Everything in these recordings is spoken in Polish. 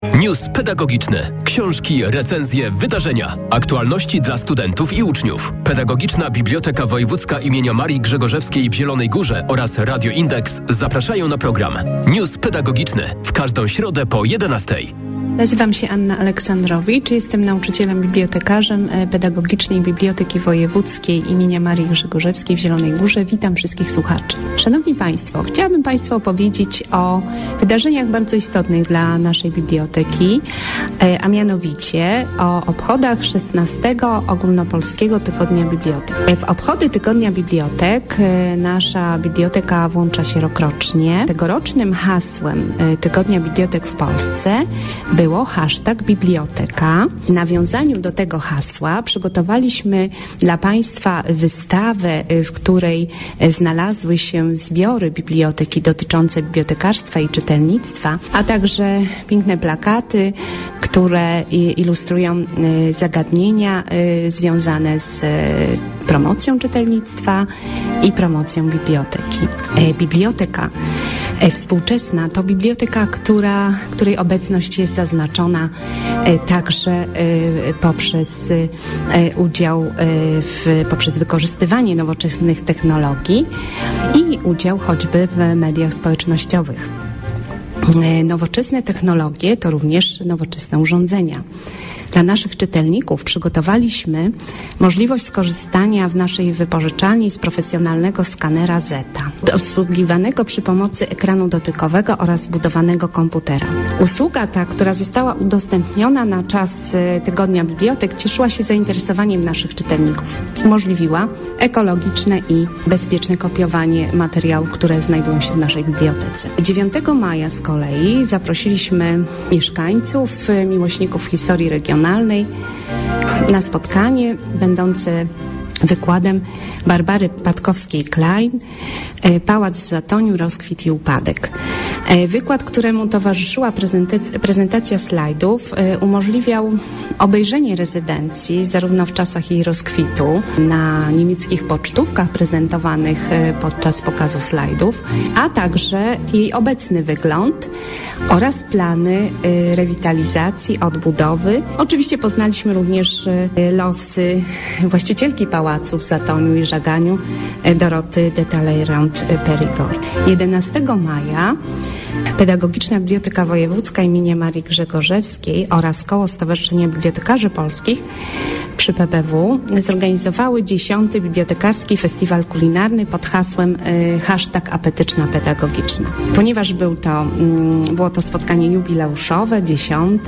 News pedagogiczny. Książki, recenzje, wydarzenia. Aktualności dla studentów i uczniów. Pedagogiczna Biblioteka Wojewódzka imienia Marii Grzegorzewskiej w Zielonej Górze oraz Radio Indeks zapraszają na program News pedagogiczny w każdą środę po 11:00. Nazywam się Anna Aleksandrowicz, jestem nauczycielem bibliotekarzem Pedagogicznej Biblioteki Wojewódzkiej imienia Marii Grzegorzewskiej w Zielonej Górze. Witam wszystkich słuchaczy. Szanowni Państwo, chciałabym Państwu opowiedzieć o wydarzeniach bardzo istotnych dla naszej biblioteki, a mianowicie o obchodach 16. Ogólnopolskiego Tygodnia Bibliotek. W obchody Tygodnia Bibliotek nasza biblioteka włącza się rokrocznie. Tegorocznym hasłem Tygodnia Bibliotek w Polsce było #biblioteka. W nawiązaniu do tego hasła przygotowaliśmy dla Państwa wystawę, w której znalazły się zbiory biblioteki dotyczące bibliotekarstwa i czytelnictwa, a także piękne plakaty, które ilustrują zagadnienia związane z promocją czytelnictwa i promocją biblioteki. Biblioteka współczesna to biblioteka, której obecność jest zaznaczona także poprzez udział poprzez wykorzystywanie nowoczesnych technologii i udział choćby w mediach społecznościowych. Nowoczesne technologie to również nowoczesne urządzenia. Dla naszych czytelników przygotowaliśmy możliwość skorzystania w naszej wypożyczalni z profesjonalnego skanera Zeta, obsługiwanego przy pomocy ekranu dotykowego oraz wbudowanego komputera. Usługa ta, która została udostępniona na czas Tygodnia Bibliotek, cieszyła się zainteresowaniem naszych czytelników. Umożliwiła ekologiczne i bezpieczne kopiowanie materiałów, które znajdują się w naszej bibliotece. 9 maja z kolei zaprosiliśmy mieszkańców, miłośników historii regionalnej na spotkanie będące wykładem Barbary Patkowskiej-Klein Pałac w Zatoniu, rozkwit i upadek. Wykład, któremu towarzyszyła prezentacja slajdów, umożliwiał obejrzenie rezydencji zarówno w czasach jej rozkwitu na niemieckich pocztówkach prezentowanych podczas pokazu slajdów, a także jej obecny wygląd oraz plany rewitalizacji, odbudowy. Oczywiście poznaliśmy również losy właścicielki pałacu w Zatoniu i Żaganiu, Doroty de Talleyrand-Périgord. 11 maja Pedagogiczna Biblioteka Wojewódzka imienia Marii Grzegorzewskiej oraz Koło Stowarzyszenia Bibliotekarzy Polskich przy PBW zorganizowały 10. Bibliotekarski Festiwal Kulinarny pod hasłem #apetyczna pedagogiczna. Ponieważ było to spotkanie jubileuszowe, 10.,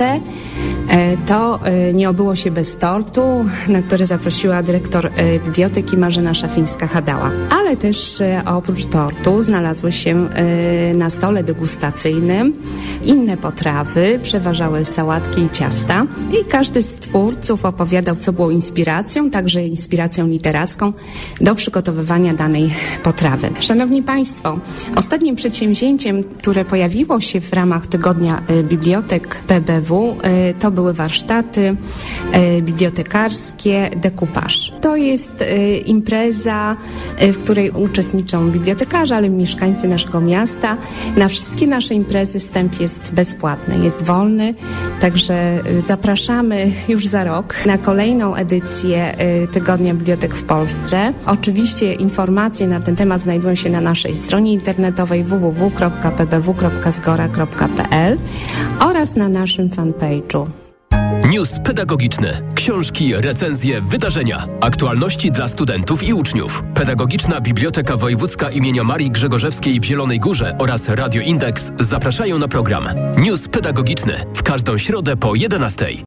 to nie obyło się bez tortu, na który zaprosiła dyrektor biblioteki Marzena Szafińska-Hadała. Ale też oprócz tortu znalazły się na stole degustacyjnym inne potrawy, przeważały sałatki i ciasta i każdy z twórców opowiadał, co było inspiracją, także inspiracją literacką do przygotowywania danej potrawy. Szanowni Państwo, ostatnim przedsięwzięciem, które pojawiło się w ramach Tygodnia Bibliotek PBW, to były warsztaty bibliotekarskie Decoupage. To jest impreza, w której uczestniczą bibliotekarze, ale mieszkańcy naszego miasta. Na wszystkie nasze imprezy wstęp jest bezpłatny, jest wolny, także zapraszamy już za rok na kolejną edycję Tygodnia Bibliotek w Polsce. Oczywiście informacje na ten temat znajdują się na naszej stronie internetowej www.pbw.zgora.pl oraz na naszym fanpage'u. News pedagogiczny. Książki, recenzje, wydarzenia. Aktualności dla studentów i uczniów. Pedagogiczna Biblioteka Wojewódzka imienia Marii Grzegorzewskiej w Zielonej Górze oraz Radio Indeks zapraszają na program News pedagogiczny w każdą środę po 11:00.